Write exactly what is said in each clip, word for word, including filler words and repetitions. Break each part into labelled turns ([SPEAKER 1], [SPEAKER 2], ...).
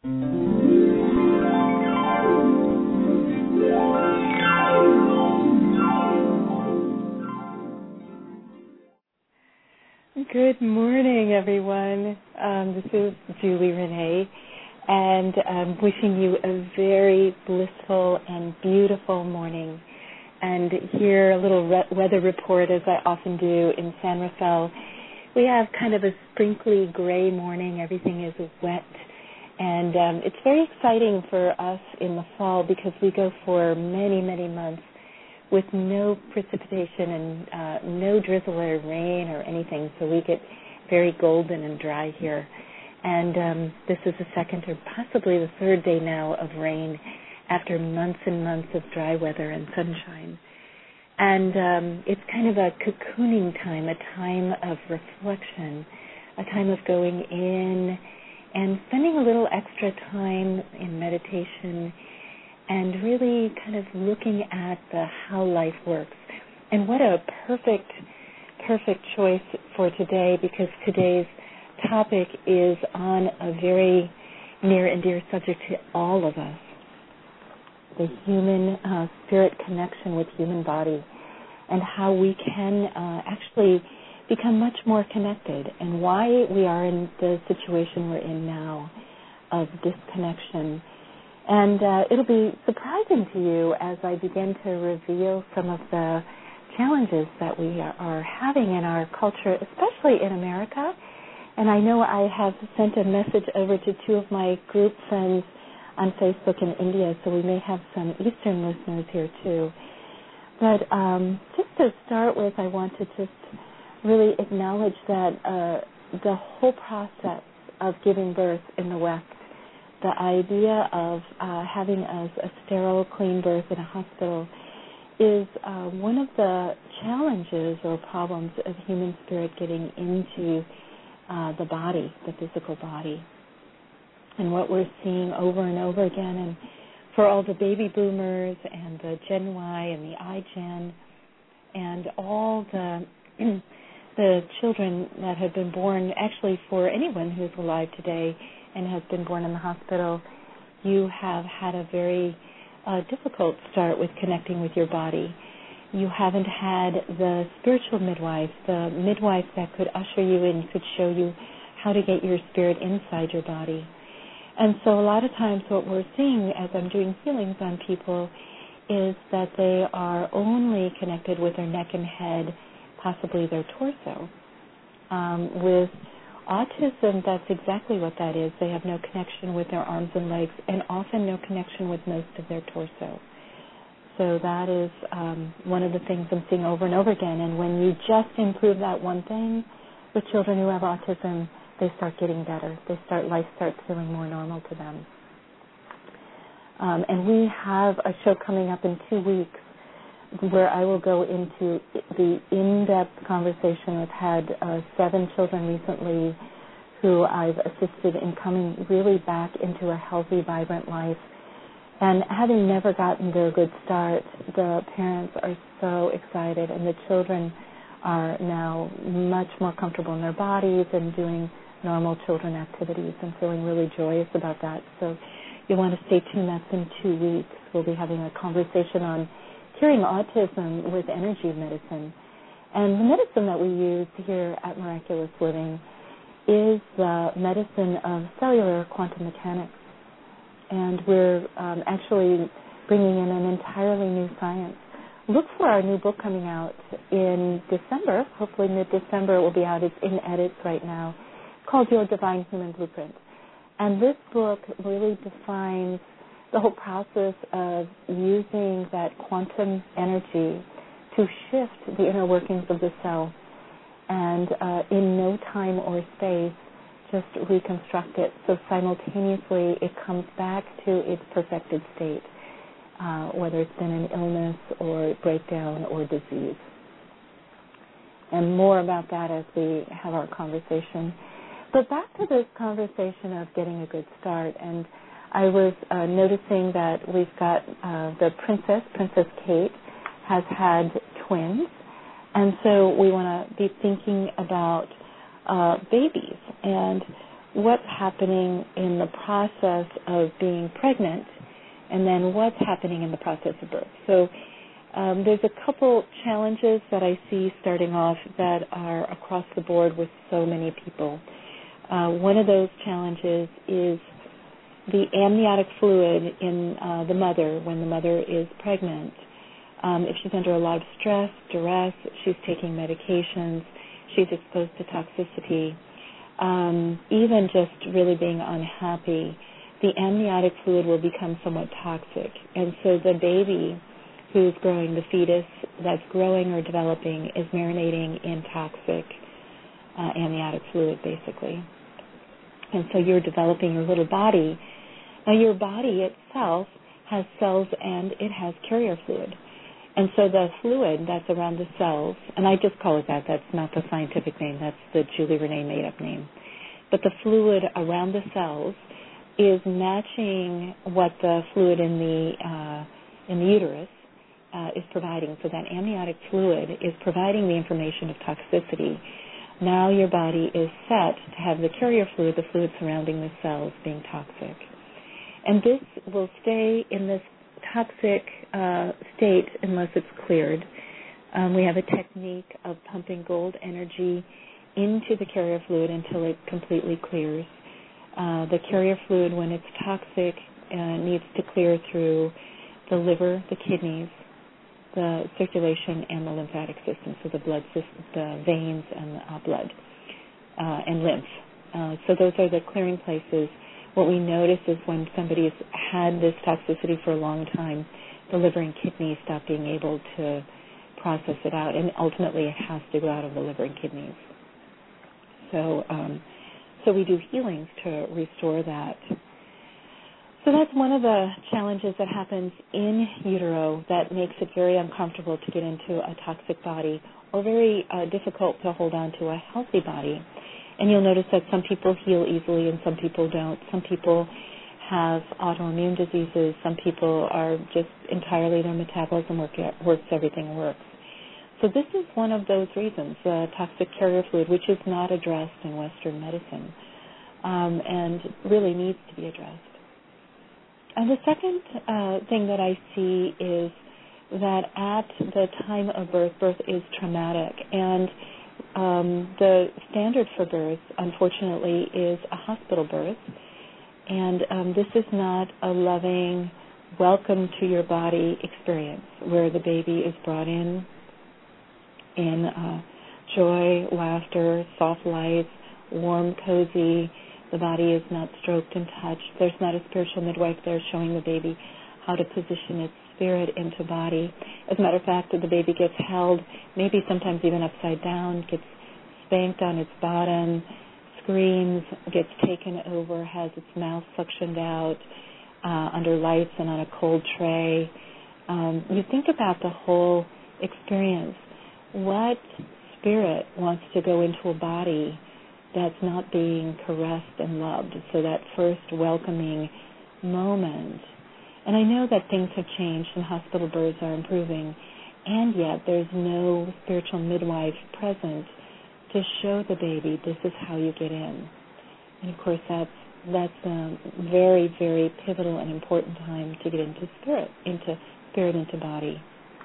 [SPEAKER 1] Good morning, everyone. Um, this is Julie Renee, and I'm wishing you a very blissful and beautiful morning. And here, a little re- weather report, as I often do in San Rafael. We have kind of a sprinkly gray morning. Everything is wet. And um, it's very exciting for us in the fall because we go for many, many months with no precipitation and uh, no drizzle or rain or anything, so we get very golden and dry here. And um, this is the second or possibly the third day now of rain after months and months of dry weather and sunshine. And um, it's kind of a cocooning time, a time of reflection, a time of going in and spending a little extra time in meditation and really kind of looking at the how life works. And what a perfect, perfect choice for today, because today's topic is on a very near and dear subject to all of us, the human uh, spirit connection with human body, and how we can uh, actually become much more connected, and why we are in the situation we're in now of disconnection. And uh, it'll be surprising to you as I begin to reveal some of the challenges that we are having in our culture, especially in America. And I know I have sent a message over to two of my group friends on Facebook in India, so we may have some Eastern listeners here too. But um, just to start with, I want to just really acknowledge that uh, the whole process of giving birth in the West, the idea of uh, having a, a sterile, clean birth in a hospital is uh, one of the challenges or problems of human spirit getting into uh, the body, the physical body. And what we're seeing over and over again, and for all the baby boomers and the Gen Y and the iGen and all the the children that have been born, actually for anyone who's alive today and has been born in the hospital, you have had a very uh, difficult start with connecting with your body. You haven't had the spiritual midwife, the midwife that could usher you in, could show you how to get your spirit inside your body. And so a lot of times what we're seeing as I'm doing healings on people is that they are only connected with their neck and head, possibly their torso. Um, with autism, that's exactly what that is. They have no connection with their arms and legs, and often no connection with most of their torso. So that is um, one of the things I'm seeing over and over again. And when you just improve that one thing with children who have autism, they start getting better. They start life starts feeling more normal to them. Um, and we have a show coming up in two weeks where I will go into the in-depth conversation. I've had uh, seven children recently who I've assisted in coming really back into a healthy, vibrant life. And having never gotten to a good start, the parents are so excited, and the children are now much more comfortable in their bodies and doing normal children activities and feeling really joyous about that. So you want to stay tuned. That's in two weeks. We'll be having a conversation on curing autism with energy medicine. And the medicine that we use here at Miraculous Living is the medicine of cellular quantum mechanics. And we're um, actually bringing in an entirely new science. Look for our new book coming out in December. Hopefully mid-December it will be out. It's in edits right now, called Your Divine Human Blueprint. And this book really defines the whole process of using that quantum energy to shift the inner workings of the cell and uh, in no time or space just reconstruct it. So simultaneously it comes back to its perfected state, uh, whether it's been an illness or breakdown or disease. And more about that as we have our conversation. But back to this conversation of getting a good start. And I was uh, noticing that we've got uh, the princess, Princess Kate, has had twins. And so we want to be thinking about uh, babies. And what's happening in the process of being pregnant, and then what's happening in the process of birth. So um, there's a couple challenges that I see starting off that are across the board with so many people. Uh, one of those challenges is the amniotic fluid in uh, the mother when the mother is pregnant. Um, if she's under a lot of stress, duress, she's taking medications, she's exposed to toxicity, um, even just really being unhappy, the amniotic fluid will become somewhat toxic. And so the baby who's growing, the fetus that's growing or developing, is marinating in toxic uh, amniotic fluid, basically. And so you're developing your little body. Now, your body itself has cells and it has carrier fluid. And so the fluid that's around the cells, and I just call it that, that's not the scientific name, that's the Julie Renee made-up name. But the fluid around the cells is matching what the fluid in the uh, in the uterus uh, is providing. So that amniotic fluid is providing the information of toxicity. Now your body is set to have the carrier fluid, the fluid surrounding the cells, being toxic. And this will stay in this toxic uh, state unless it's cleared. Um, we have a technique of pumping gold energy into the carrier fluid until it completely clears. Uh, the carrier fluid, when it's toxic, uh, needs to clear through the liver, the kidneys, the circulation, and the lymphatic system, so the blood system, the veins and the uh, blood uh, and lymph. Uh, so those are the clearing places. What we notice is when somebody's had this toxicity for a long time, the liver and kidneys stop being able to process it out, and ultimately it has to go out of the liver and kidneys. So, um, so we do healings to restore that. So that's one of the challenges that happens in utero that makes it very uncomfortable to get into a toxic body, or very uh, difficult to hold on to a healthy body. And you'll notice that some people heal easily and some people don't. Some people have autoimmune diseases. Some people are just entirely, their metabolism work, works, everything works. So this is one of those reasons, uh, toxic carrier fluid, which is not addressed in Western medicine um, and really needs to be addressed. And the second uh, thing that I see is that at the time of birth, birth is traumatic. And um, the standard for birth, unfortunately, is a hospital birth. And um, this is not a loving, welcome to your body experience where the baby is brought in in uh, joy, laughter, soft lights, warm, cozy. The body is not stroked and touched. There's not a spiritual midwife there showing the baby how to position its spirit into body. As a matter of fact, the baby gets held, maybe sometimes even upside down, gets spanked on its bottom, screams, gets taken over, has its mouth suctioned out uh, under lights and on a cold tray. Um, you think about the whole experience. What spirit wants to go into a body that's not being caressed and loved? So that first welcoming moment. And I know that things have changed and hospital births are improving, and yet there's no spiritual midwife present to show the baby this is how you get in. And of course that's that's a very, very pivotal and important time to get into spirit, into spirit, into body.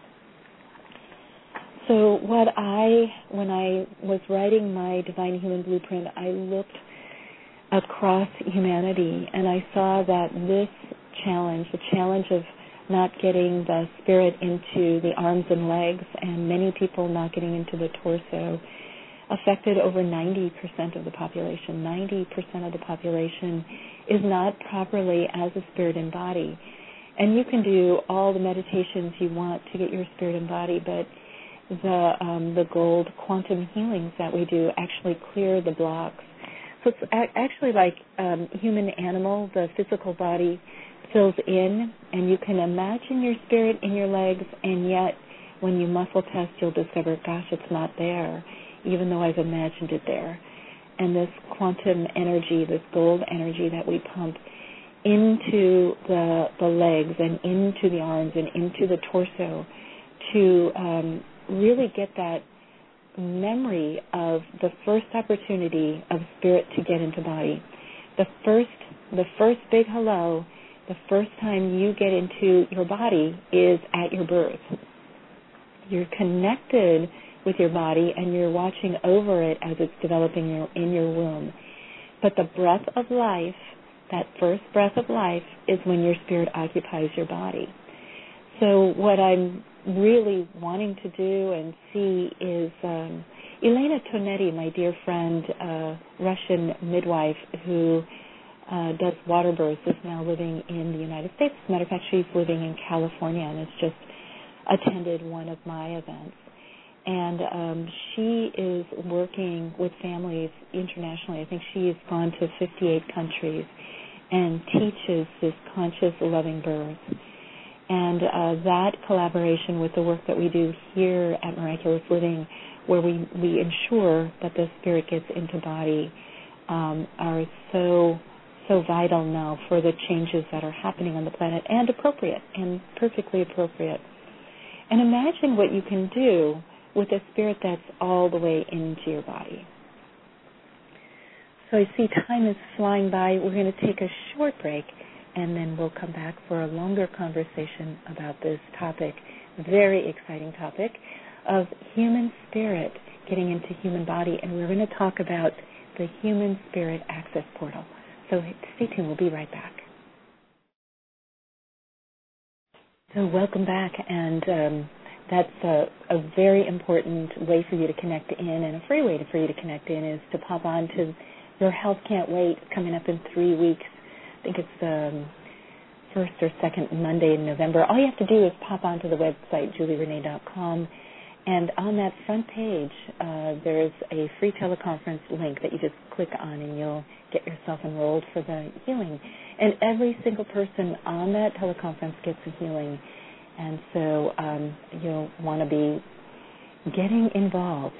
[SPEAKER 1] So what I, when I was writing my Divine Human Blueprint, I looked across humanity and I saw that this challenge, the challenge of not getting the spirit into the arms and legs, and many people not getting into the torso, affected over ninety percent of the population. ninety percent of the population is not properly as a spirit and body. And you can do all the meditations you want to get your spirit and body, but the um, the gold quantum healings that we do actually clear the blocks. So it's a- actually like um, human animal, the physical body fills in, and you can imagine your spirit in your legs, and yet when you muscle test, you'll discover, gosh, it's not there, even though I've imagined it there. And this quantum energy, this gold energy that we pump into the the legs and into the arms and into the torso to um, really get that memory of the first opportunity of spirit to get into body. The first, the first big hello, the first time you get into your body is at your birth. You're connected with your body and you're watching over it as it's developing in your womb. But the breath of life, that first breath of life, is when your spirit occupies your body. So what I'm really wanting to do and see is um, Elena Tonetti, my dear friend, uh, Russian midwife who uh, does water births, is now living in the United States. As a matter of fact, she's living in California and has just attended one of my events. And um, she is working with families internationally. I think she has gone to fifty-eight countries and teaches this conscious, loving birth. And uh, that collaboration with the work that we do here at Miraculous Living, where we, we ensure that the spirit gets into body, um, are so, so vital now for the changes that are happening on the planet, and appropriate, and perfectly appropriate. And imagine what you can do with a spirit that's all the way into your body. So I see time is flying by. We're going to take a short break, and then we'll come back for a longer conversation about this topic, very exciting topic, of human spirit getting into human body. And we're going to talk about the human spirit access portal. So stay tuned. We'll be right back. So welcome back, and um, that's a, a very important way for you to connect in, and a free way to, for you to connect in is to pop on to Your Health Can't Wait, coming up in three weeks. I think it's the um, first or second Monday in November. All you have to do is pop onto the website, julie renee dot com, and on that front page, uh, there's a free teleconference link that you just click on, and you'll get yourself enrolled for the healing. And every single person on that teleconference gets a healing. And so um, you'll want to be getting involved.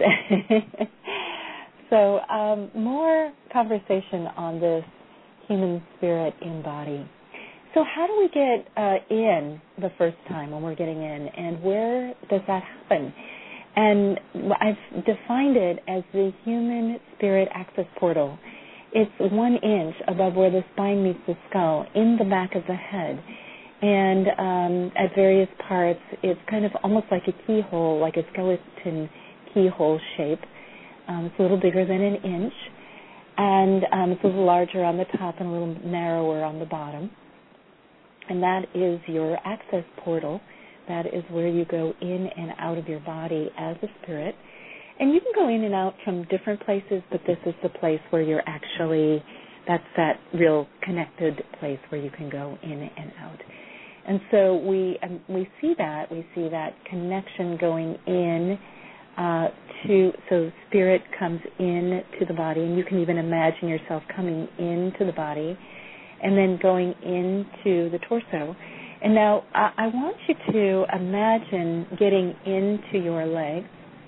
[SPEAKER 1] So um, more conversation on this human spirit in body. So how do we get uh, in the first time when we're getting in, and where does that happen? And I've defined it as the human spirit access portal. It's one inch above where the spine meets the skull, in the back of the head. And um, at various parts, it's kind of almost like a keyhole, like a skeleton keyhole shape. Um, it's a little bigger than an inch. And um, it's a little larger on the top and a little narrower on the bottom. And that is your access portal. That is where you go in and out of your body as a spirit. And you can go in and out from different places, but this is the place where you're actually, that's that real connected place where you can go in and out. And so we um, we see that, we see that connection going in uh, to, so spirit comes in to the body, and you can even imagine yourself coming into the body and then going into the torso. And now I, I want you to imagine getting into your legs.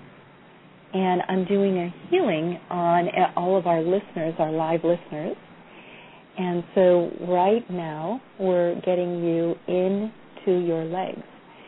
[SPEAKER 1] And I'm doing a healing on all of our listeners, our live listeners. And so right now we're getting you into your legs.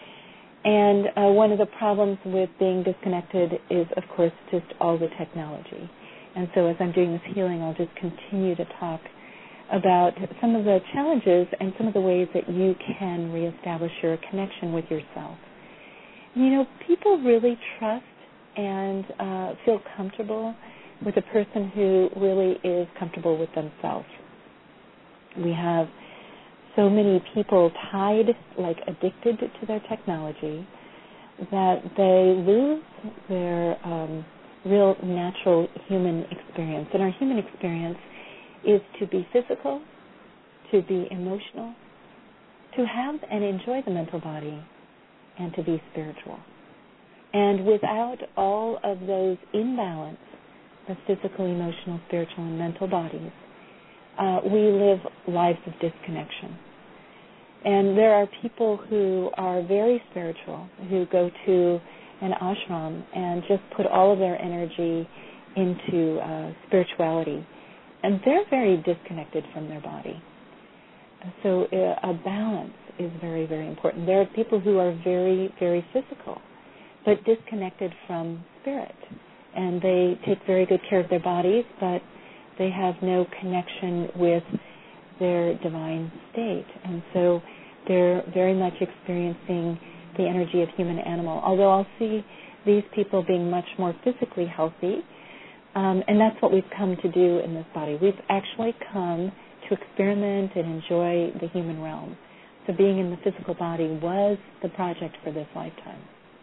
[SPEAKER 1] And uh, one of the problems with being disconnected is, of course, just all the technology. And so as I'm doing this healing, I'll just continue to talk about some of the challenges and some of the ways that you can reestablish your connection with yourself. You know, people really trust and uh, feel comfortable with a person who really is comfortable with themselves. We have so many people tied, like addicted to their technology, that they lose their um, real natural human experience. And our human experience is to be physical, to be emotional, to have and enjoy the mental body, and to be spiritual. And without all of those imbalance, the physical, emotional, spiritual, and mental bodies, uh, we live lives of disconnection. And there are people who are very spiritual, who go to an ashram and just put all of their energy into uh, spirituality. And they're very disconnected from their body. So uh, a balance is very, very important. There are people who are very, very physical, but disconnected from spirit. And they take very good care of their bodies, but They have no connection with their divine state. And so they're very much experiencing the energy of human animal. Although I'll see these people being much more physically healthy, um, and that's what we've come to do in this body. We've actually come to experiment and enjoy the human realm. So being in the physical body was the project for this lifetime.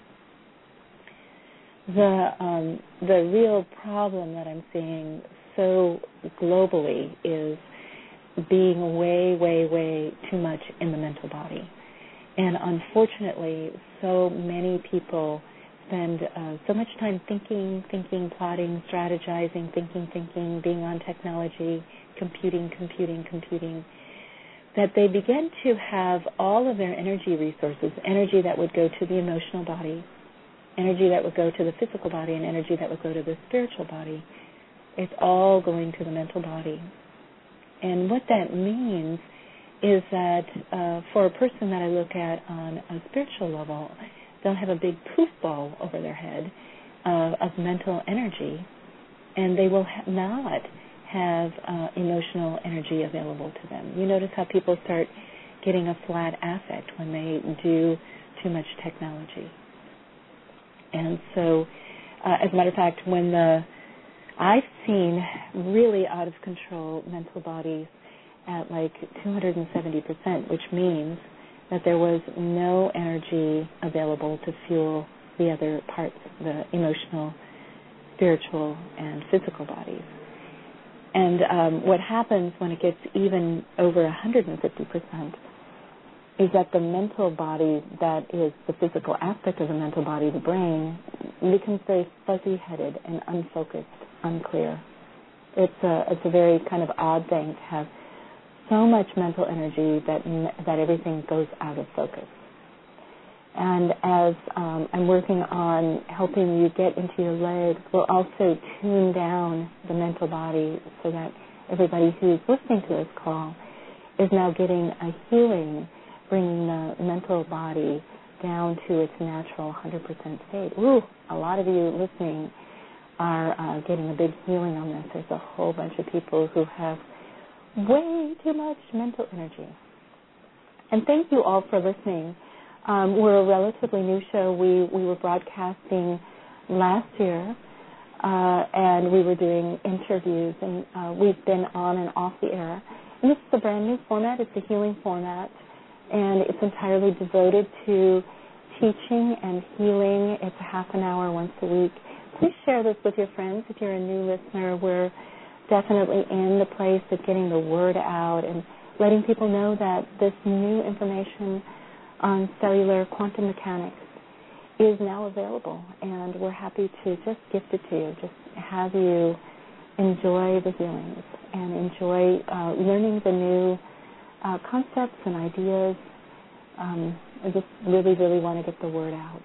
[SPEAKER 1] The um, the real problem that I'm seeing so globally is being way, way, way too much in the mental body. And unfortunately, so many people spend uh, so much time thinking, thinking, plotting, strategizing, thinking, thinking, being on technology, computing, computing, computing, that they begin to have all of their energy resources, energy that would go to the emotional body, energy that would go to the physical body, and energy that would go to the spiritual body. It's all going to the mental body. And what that means is that uh, for a person that I look at on a spiritual level, they'll have a big poof ball over their head uh, of mental energy, and they will ha- not have uh, emotional energy available to them. You notice how people start getting a flat affect when they do too much technology. And so, uh, as a matter of fact, when the I've seen really out of control mental bodies at like two hundred seventy percent, which means that there was no energy available to fuel the other parts, the emotional, spiritual, and physical bodies. And um, what happens when it gets even over one hundred fifty percent is that the mental body that is the physical aspect of the mental body, the brain, becomes very fuzzy-headed and unfocused, unclear. It's a, it's a very kind of odd thing to have so much mental energy that that everything goes out of focus. And as um, I'm working on helping you get into your legs, we'll also tune down the mental body so that everybody who's listening to this call is now getting a healing, bringing the mental body down to its natural one hundred percent state. Ooh, a lot of you listening are uh, getting a big healing on this. There's a whole bunch of people who have way too much mental energy. And thank you all for listening. Um, we're a relatively new show. We, we were broadcasting last year, uh, and we were doing interviews, and uh, we've been on and off the air. And this is a brand new format. It's a healing format, and it's entirely devoted to teaching and healing. It's a half an hour once a week. Please share this with your friends. If you're a new listener, we're definitely in the place of getting the word out and letting people know that this new information on cellular quantum mechanics is now available, and we're happy to just gift it to you, just have you enjoy the healings and enjoy uh, learning the new uh, concepts and ideas. Um, I just really, really want to get the word out.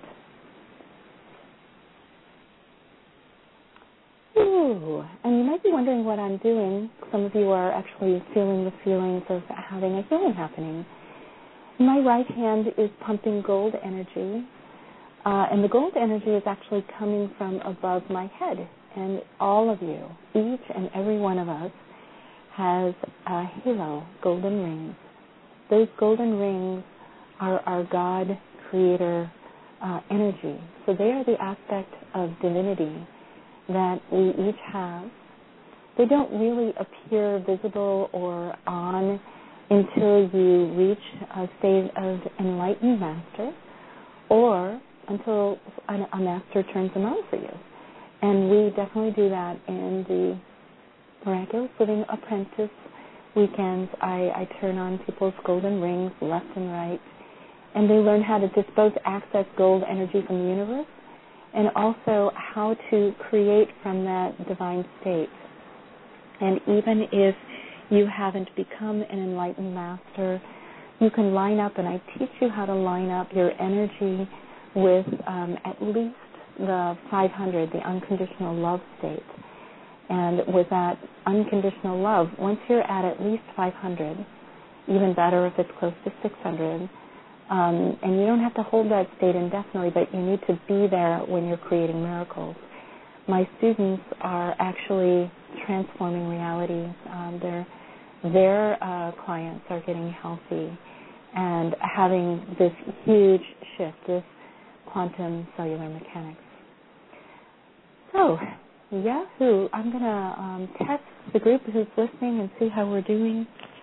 [SPEAKER 1] Ooh, and you might be wondering what I'm doing. Some of you are actually feeling the feelings of having a healing happening. My right hand is pumping gold energy, uh, and the gold energy is actually coming from above my head. And all of you, each and every one of us, has a halo, golden rings. Those golden rings are our God creator uh, energy. So they are the aspect of divinity that we each have. They don't really appear visible or on until you reach a state of enlightened master, or until a master turns them on for you. And we definitely do that in the Miraculous Living Apprentice weekends. I, I turn on people's golden rings left and right, and they learn how to dispose, access gold energy from the universe, and also how to create from that divine state. And even if you haven't become an enlightened master, you can line up, and I teach you how to line up your energy with um, at least the five hundred, the unconditional love state. And with that unconditional love, once you're at at least five hundred, even better if it's close to six hundred, um, and you don't have to hold that state indefinitely, but you need to be there when you're creating miracles. My students are actually transforming reality. Um, their their uh, clients are getting healthy and having this huge shift, this quantum cellular mechanics. So, Yahoo, I'm going to um, test the group who's listening and see how we're doing.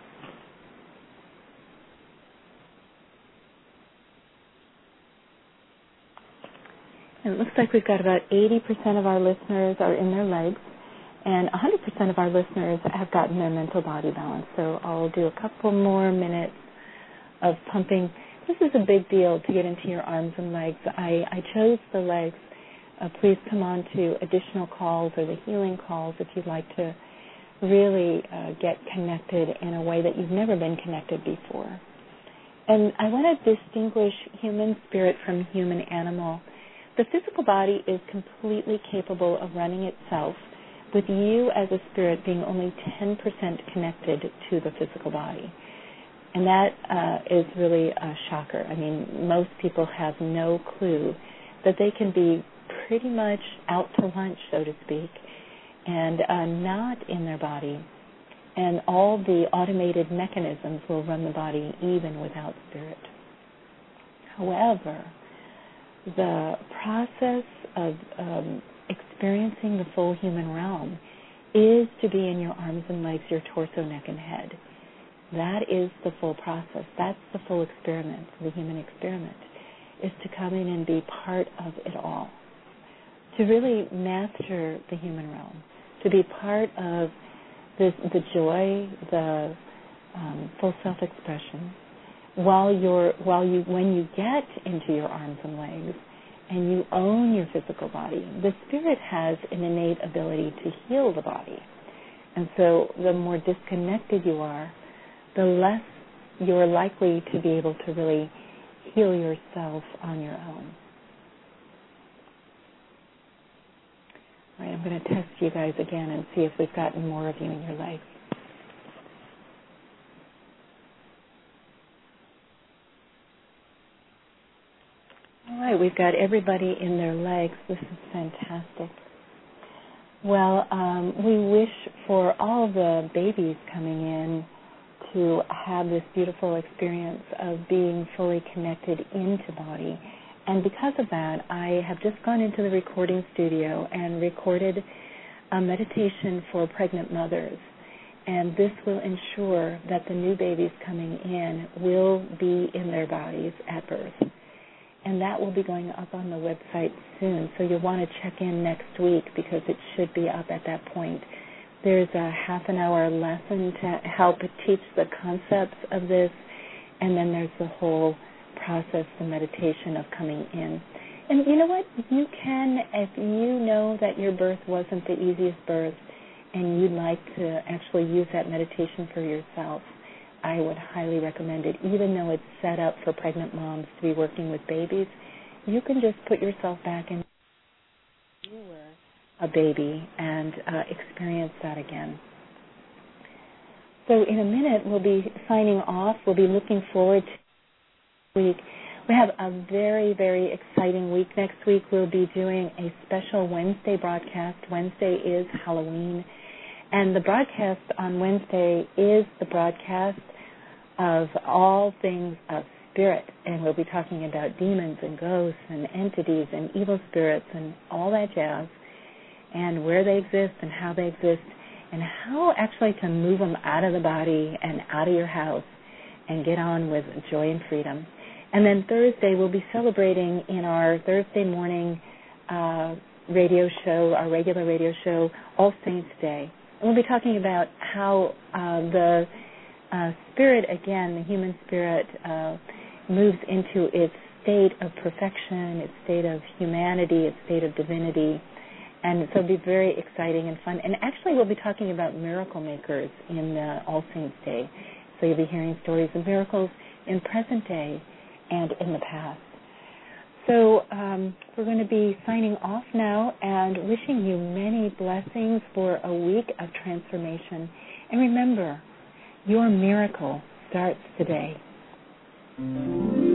[SPEAKER 1] And it looks like we've got about eighty percent of our listeners are in their legs, and one hundred percent of our listeners have gotten their mental body balance. So I'll do a couple more minutes of pumping. This is a big deal to get into your arms and legs. I, I chose the legs. Uh, please come on to additional calls or the healing calls if you'd like to really uh, get connected in a way that you've never been connected before. And I want to distinguish human spirit from human animal. The physical body is completely capable of running itself, with you as a spirit being only ten percent connected to the physical body. And that uh, is really a shocker. I mean, most people have no clue that they can be pretty much out to lunch, so to speak, and uh, not in their body. And all the automated mechanisms will run the body even without spirit. However, the process of um, experiencing the full human realm is to be in your arms and legs, your torso, neck, and head. That is the full process. That's the full experiment, the human experiment, is to come in and be part of it all, to really master the human realm, to be part of this, the joy, the um, full self-expression, while you're, while you, when you get into your arms and legs and you own your physical body, the spirit has an innate ability to heal the body. And so the more disconnected you are, the less you're likely to be able to really heal yourself on your own. All right, I'm going to test you guys again and see if we've gotten more of you in your legs. All right, we've got everybody in their legs. This is fantastic. Well, um, we wish for all the babies coming in to have this beautiful experience of being fully connected into body. And because of that, I have just gone into the recording studio and recorded a meditation for pregnant mothers. And this will ensure that the new babies coming in will be in their bodies at birth. And that will be going up on the website soon. So you'll want to check in next week because it should be up at that point. There's a half an hour lesson to help teach the concepts of this. And then there's the whole process, the meditation of coming in. And you know what? You can, if you know that your birth wasn't the easiest birth and you'd like to actually use that meditation for yourself, I would highly recommend it. Even though it's set up for pregnant moms to be working with babies, you can just put yourself back in you were a baby and uh, experience that again. So in a minute, we'll be signing off. We'll be looking forward to week. We have a very, very exciting week. Next week, we'll be doing a special Wednesday broadcast. Wednesday is Halloween. And the broadcast on Wednesday is the broadcast of all things of spirit. And we'll be talking about demons and ghosts and entities and evil spirits and all that jazz, and where they exist and how they exist, and how actually to move them out of the body and out of your house and get on with joy and freedom. And then Thursday, we'll be celebrating in our Thursday morning uh, radio show, our regular radio show, All Saints Day. And we'll be talking about how uh, the uh, spirit, again, the human spirit, uh, moves into its state of perfection, its state of humanity, its state of divinity. And so it'll be very exciting and fun. And actually, we'll be talking about miracle makers in uh, All Saints Day. So you'll be hearing stories of miracles in present day and in the past. So um, we're going to be signing off now and wishing you many blessings for a week of transformation. And remember, your miracle starts today.